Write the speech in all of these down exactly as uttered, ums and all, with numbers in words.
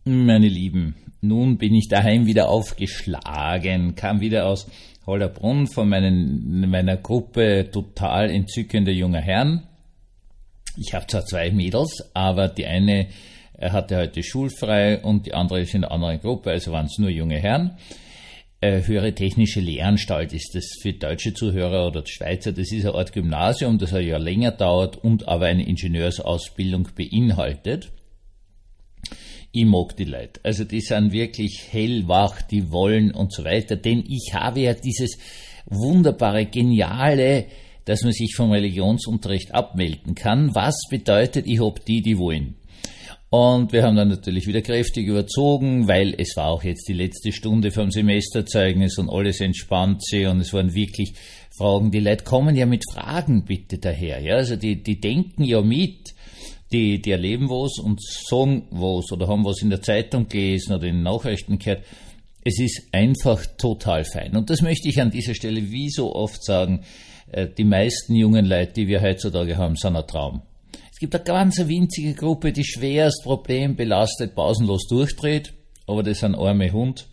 Meine Lieben, nun bin ich daheim wieder aufgeschlagen, kam wieder aus Hollerbrunn von meinen, meiner Gruppe total entzückender junger Herren. Ich habe zwar zwei Mädels, aber die eine hatte heute schulfrei und die andere ist in einer anderen Gruppe, also waren es nur junge Herren. Äh, Höhere Technische Lehranstalt ist das für deutsche Zuhörer oder Schweizer, das ist eine Art Gymnasium, das ein Jahr länger dauert und aber eine Ingenieursausbildung beinhaltet. Ich mag die Leute. Also die sind wirklich hellwach, die wollen und so weiter. Denn ich habe ja dieses wunderbare, geniale, dass man sich vom Religionsunterricht abmelden kann. Was bedeutet, ich hab die, die wollen. Und wir haben dann natürlich wieder kräftig überzogen, weil es war auch jetzt die letzte Stunde vom Semesterzeugnis und alles entspannt sich und es waren wirklich Fragen. Die Leute kommen ja mit Fragen bitte daher. Ja, also die, die denken ja mit. Die, die erleben was und sagen was oder haben was in der Zeitung gelesen oder in den Nachrichten gehört. Es ist einfach total fein. Und das möchte ich an dieser Stelle wie so oft sagen, die meisten jungen Leute, die wir heutzutage haben, sind ein Traum. Es gibt eine ganz winzige Gruppe, die schwerst problembelastet, pausenlos durchdreht, aber das sind arme Hund.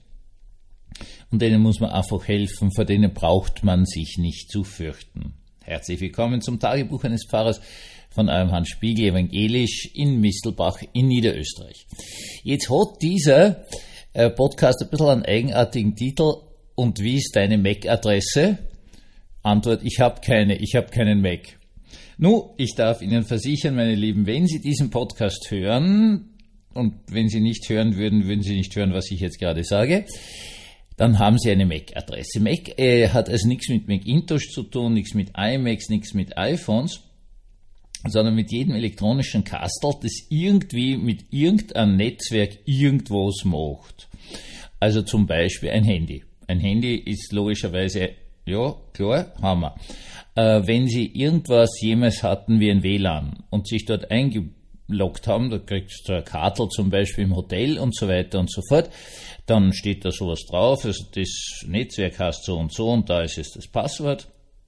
Und denen muss man einfach helfen, vor denen braucht man sich nicht zu fürchten. Herzlich willkommen zum Tagebuch eines Pfarrers von eurem Hans Spiegel, evangelisch in Mistelbach in Niederösterreich. Jetzt hat dieser äh, Podcast ein bisschen einen eigenartigen Titel. Und wie ist deine M A C-Adresse? Antwort, ich habe keine, ich habe keinen Mac. Nun, ich darf Ihnen versichern, meine Lieben, wenn Sie diesen Podcast hören, und wenn Sie nicht hören würden, würden Sie nicht hören, was ich jetzt gerade sage, dann haben Sie eine M A C-Adresse. Mac äh, hat also nichts mit Macintosh zu tun, nichts mit iMacs, nichts mit iPhones, sondern mit jedem elektronischen Kastel, das irgendwie mit irgendeinem Netzwerk irgendwas macht. Also zum Beispiel ein Handy. Ein Handy ist logischerweise, ja, klar, haben wir. Äh, wenn Sie irgendwas jemals hatten wie ein W L A N und sich dort eingeloggt haben, da kriegst du eine Karte zum Beispiel im Hotel und so weiter und so fort, dann steht da sowas drauf, also das Netzwerk heißt so und so und da ist es das Passwort.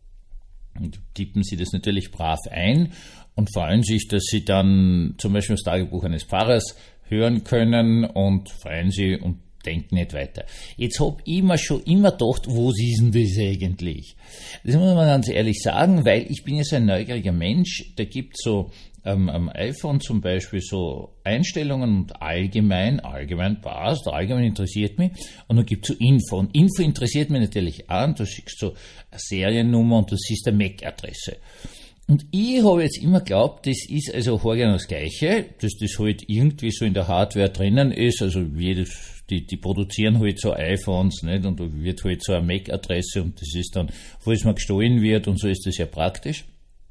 Und tippen Sie das natürlich brav ein und freuen sich, dass Sie dann zum Beispiel das Tagebuch eines Pfarrers hören können und freuen Sie und denken nicht weiter. Jetzt hab ich mir schon immer gedacht, wo ist denn das eigentlich? Das muss man ganz ehrlich sagen, weil ich bin ja so ein neugieriger Mensch, da gibt so ähm, am iPhone zum Beispiel so Einstellungen und allgemein, allgemein passt, allgemein interessiert mich und dann gibt's so Info und Info interessiert mich natürlich auch und du siehst so eine Seriennummer und du siehst eine M A C-Adresse. Und ich habe jetzt immer geglaubt, das ist also genau das Gleiche, dass das halt irgendwie so in der Hardware drinnen ist, also jedes, die, die produzieren halt so iPhones, nicht, und da wird halt so eine M A C-Adresse und das ist dann, falls man gestohlen wird und so ist das ja praktisch.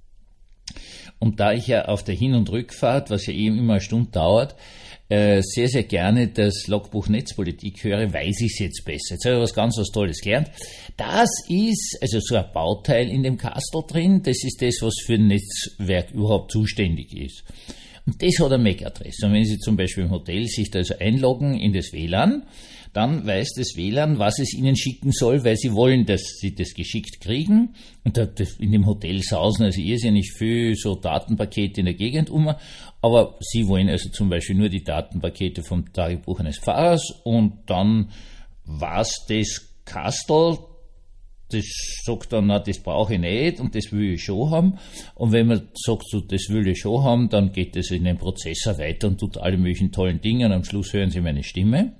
Und da ich ja auf der Hin- und Rückfahrt, was ja eben immer eine Stunde dauert, äh, sehr, sehr gerne das Logbuch Netzpolitik höre, weiß ich es jetzt besser. Jetzt habe ich was ganz was Tolles gelernt. Das ist also so ein Bauteil in dem Kastel drin, das ist das, was für ein Netzwerk überhaupt zuständig ist. Und das hat eine M A C-Adresse. Und wenn Sie zum Beispiel im Hotel sich da also einloggen in das W L A N, dann weiß das W L A N, was es Ihnen schicken soll, weil Sie wollen, dass Sie das geschickt kriegen. Und da, in dem Hotel sausen also irrsinnig viel so Datenpakete in der Gegend um. Aber Sie wollen also zum Beispiel nur die Datenpakete vom Tagebuch eines Pfarrers und dann was das Kastel, das sagt dann, na, das brauche ich nicht und das will ich schon haben. Und wenn man sagt, so, das will ich schon haben, dann geht das in den Prozessor weiter und tut alle möglichen tollen Dinge und am Schluss hören Sie meine Stimme.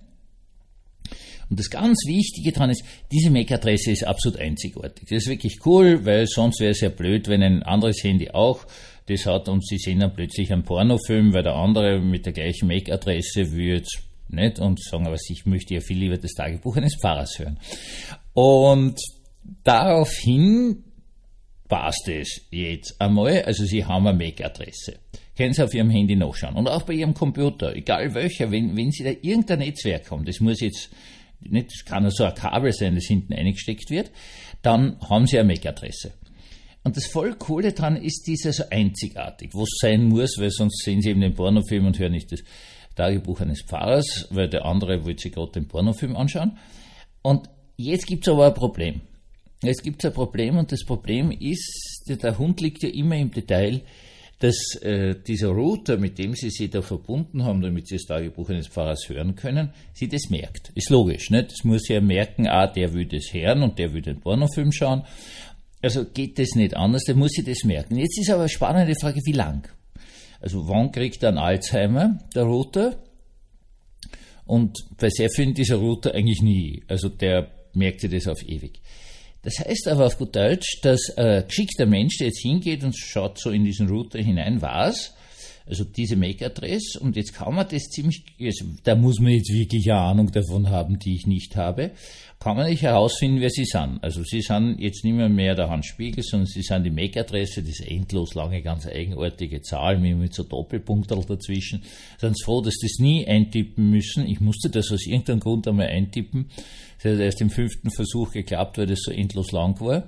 Und das ganz Wichtige daran ist, diese M A C-Adresse ist absolut einzigartig. Das ist wirklich cool, weil sonst wäre es ja blöd, wenn ein anderes Handy auch das hat und Sie sehen dann plötzlich einen Pornofilm, weil der andere mit der gleichen M A C-Adresse will nicht und sagen, aber ich möchte ja viel lieber das Tagebuch eines Pfarrers hören. Und daraufhin passt es jetzt einmal, also Sie haben eine M A C-Adresse. Können Sie auf Ihrem Handy nachschauen. Und auch bei Ihrem Computer, egal welcher, wenn, wenn Sie da irgendein Netzwerk haben, das muss jetzt nicht, das kann ja so ein Kabel sein, das hinten eingesteckt wird, dann haben Sie eine M A C-Adresse. Und das voll Coole dran ist, die ist also einzigartig, wo es sein muss, weil sonst sehen Sie eben den Pornofilm und hören nicht das Tagebuch eines Pfarrers, weil der andere wollte sich gerade den Pornofilm anschauen. Und jetzt gibt es aber ein Problem. Jetzt gibt es ein Problem und das Problem ist, der Hund liegt ja immer im Detail, dass äh, dieser Router, mit dem Sie sich da verbunden haben, damit Sie das Tagebuch eines Pfarrers hören können, Sie das merkt. Ist logisch, nicht? Das muss ja merken, ah, der will das hören und der will den Pornofilm schauen. Also geht das nicht anders, der muss sich das merken. Jetzt ist aber eine spannende Frage, wie lang? Also wann kriegt er einen Alzheimer, der Router? Und bei sehr vielen dieser Router eigentlich nie. Also der merkt sich das auf ewig. Das heißt aber auf gut Deutsch, dass ein geschickter Mensch, der jetzt hingeht und schaut so in diesen Router hinein, weiß, also diese M A C Adresse, und jetzt kann man das ziemlich, also da muss man jetzt wirklich eine Ahnung davon haben, die ich nicht habe, kann man nicht herausfinden, wer sie sind. Also sie sind jetzt nicht mehr, mehr der Hans Spiegel, sondern sie sind die M A C Adresse, diese endlos lange, ganz eigenartige Zahl, mit so Doppelpunkten dazwischen. Sind sie froh, dass sie das nie eintippen müssen. Ich musste das aus irgendeinem Grund einmal eintippen. Das hat erst im fünften Versuch geklappt, weil das so endlos lang war.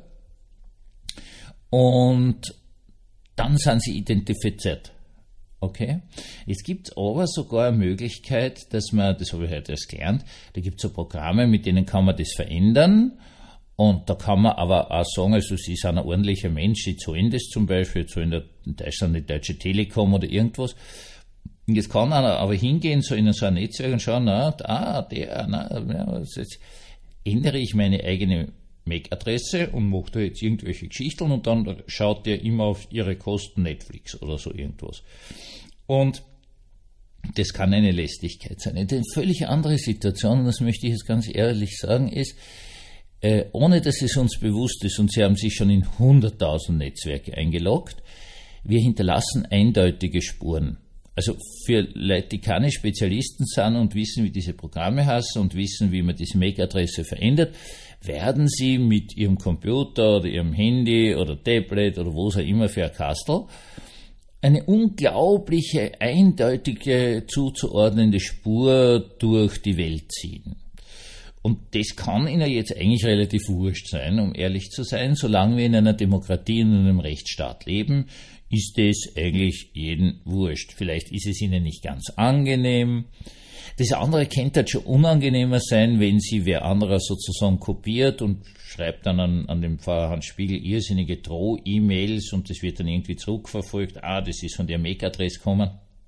Und dann sind sie identifiziert. Okay. Jetzt gibt es aber sogar eine Möglichkeit, dass man, das habe ich heute erst gelernt, da gibt es so Programme, mit denen kann man das verändern, und da kann man aber auch sagen, also Sie sind ein ordentlicher Mensch, Sie zahlen das zum Beispiel, zahlen da in Deutschland die Deutsche Telekom oder irgendwas. Und jetzt kann einer aber hingehen, so in so ein Netzwerk und schauen, na, ah, der, na, ja, jetzt ändere ich meine eigene M A C-Adresse und mache da jetzt irgendwelche Geschichten, und dann schaut der immer auf ihre Kosten Netflix oder so irgendwas. Und das kann eine Lästigkeit sein. Eine völlig andere Situation, und das möchte ich jetzt ganz ehrlich sagen, ist, äh, ohne dass es uns bewusst ist, und Sie haben sich schon in hunderttausend Netzwerke eingeloggt, wir hinterlassen eindeutige Spuren. Also für Leute, die keine Spezialisten sind und wissen, wie diese Programme heißen und wissen, wie man diese M A C-Adresse verändert, werden sie mit ihrem Computer oder ihrem Handy oder Tablet oder wo es auch immer für ein Kastel eine unglaubliche, eindeutige, zuzuordnende Spur durch die Welt ziehen. Und das kann Ihnen jetzt eigentlich relativ wurscht sein, um ehrlich zu sein. Solange wir in einer Demokratie und in einem Rechtsstaat leben, ist das eigentlich jedem wurscht. Vielleicht ist es Ihnen nicht ganz angenehm. Das andere könnte halt schon unangenehmer sein, wenn Sie wer anderer sozusagen kopiert und schreibt dann an, an den Pfarrer Hans Spiegel irrsinnige Droh-E-Mails, und das wird dann irgendwie zurückverfolgt. Ah, das ist von der M A C-Adresse gekommen.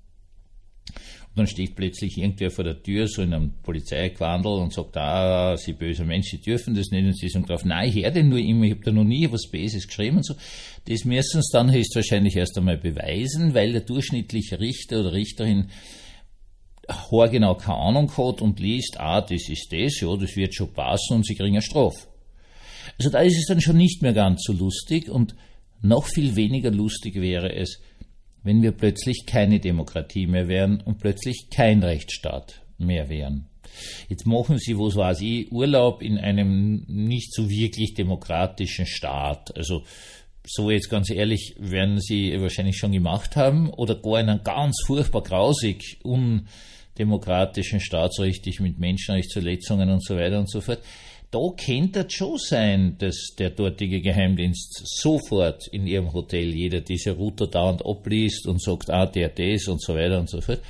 Und dann steht plötzlich irgendwer vor der Tür, so in einem Polizeiquandel, und sagt, ah, Sie böser Mensch, Sie dürfen das nicht. Und Sie sagen drauf, nein, ich höre den nur immer, ich habe da noch nie was Böses geschrieben und so. Das müssen Sie dann höchstwahrscheinlich erst einmal beweisen, weil der durchschnittliche Richter oder Richterin haargenau keine Ahnung hat und liest, ah, das ist das, ja, das wird schon passen, und Sie kriegen eine Strafe. Also da ist es dann schon nicht mehr ganz so lustig, und noch viel weniger lustig wäre es, wenn wir plötzlich keine Demokratie mehr wären und plötzlich kein Rechtsstaat mehr wären. Jetzt machen Sie, was weiß ich, Urlaub in einem nicht so wirklich demokratischen Staat. Also so jetzt ganz ehrlich, werden Sie wahrscheinlich schon gemacht haben, oder gar in einem ganz furchtbar grausig, undemokratischen Staat, so richtig mit Menschenrechtsverletzungen und so weiter und so fort. Da könnte es schon sein, dass der dortige Geheimdienst sofort in ihrem Hotel jeder diese Router dauernd abliest und sagt, ah, der, das und so weiter und so fort.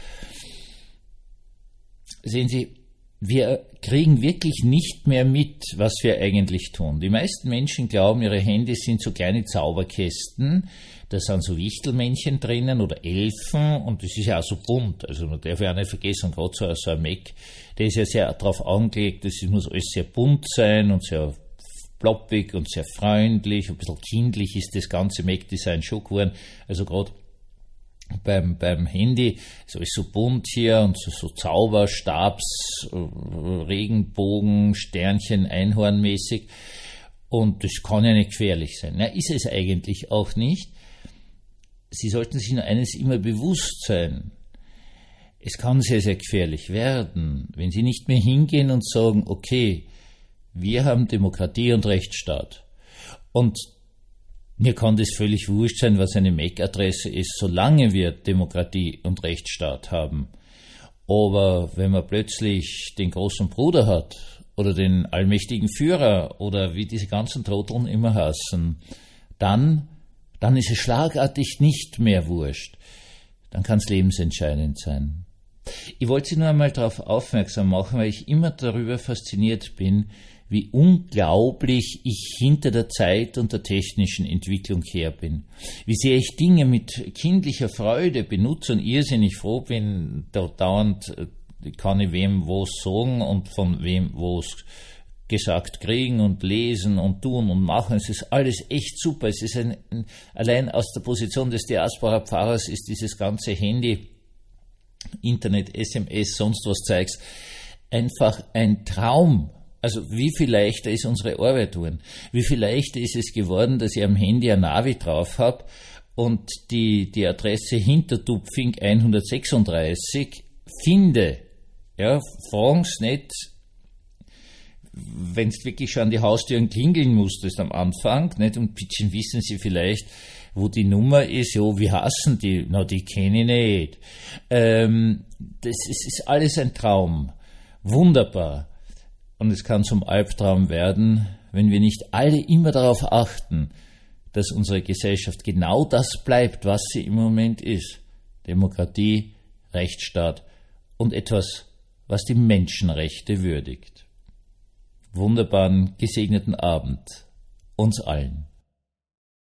Sehen Sie, wir kriegen wirklich nicht mehr mit, was wir eigentlich tun. Die meisten Menschen glauben, ihre Handys sind so kleine Zauberkästen, da sind so Wichtelmännchen drinnen oder Elfen, und das ist ja auch so bunt. Also man darf ja auch nicht vergessen, gerade so, so ein Mac, der ist ja sehr darauf angelegt, das muss alles sehr bunt sein und sehr ploppig und sehr freundlich, ein bisschen kindlich ist das ganze Mac-Design schon geworden. Also gerade beim, beim Handy ist alles so bunt hier und so, so Zauberstabs, Regenbogen, Sternchen, Einhornmäßig, und das kann ja nicht gefährlich sein. Na, ist es eigentlich auch nicht. Sie sollten sich nur eines immer bewusst sein. Es kann sehr, sehr gefährlich werden, wenn Sie nicht mehr hingehen und sagen, okay, wir haben Demokratie und Rechtsstaat. Und mir kann das völlig wurscht sein, was eine M A C-Adresse ist, solange wir Demokratie und Rechtsstaat haben. Aber wenn man plötzlich den großen Bruder hat oder den allmächtigen Führer oder wie diese ganzen Trotteln immer heißen, dann, dann ist es schlagartig nicht mehr wurscht. Dann kann es lebensentscheidend sein. Ich wollte Sie nur einmal darauf aufmerksam machen, weil ich immer darüber fasziniert bin, wie unglaublich ich hinter der Zeit und der technischen Entwicklung her bin. Wie sehr ich Dinge mit kindlicher Freude benutze und irrsinnig froh bin, da dauernd kann ich wem was sagen und von wem was gesagt kriegen und lesen und tun und machen. Es ist alles echt super. Es ist ein, allein aus der Position des Diaspora-Pfarrers ist dieses ganze Handy, Internet, S M S, sonst was Zeugs, einfach ein Traum. Also wie viel leichter ist unsere Arbeit geworden? Wie viel leichter ist es geworden, dass ich am Handy ein Navi drauf habe und die, die Adresse Hintertupfing hundertsechsunddreißig finde? Ja, fragen's nicht, wenn du wirklich schon an die Haustüren klingeln musstest am Anfang, nicht? Und bisschen wissen sie vielleicht, wo die Nummer ist. Ja, wie heißen die? Na, die kenne ich nicht. Ähm, das ist, ist alles ein Traum. Wunderbar. Und es kann zum Albtraum werden, wenn wir nicht alle immer darauf achten, dass unsere Gesellschaft genau das bleibt, was sie im Moment ist. Demokratie, Rechtsstaat und etwas, was die Menschenrechte würdigt. Wunderbaren, gesegneten Abend uns allen.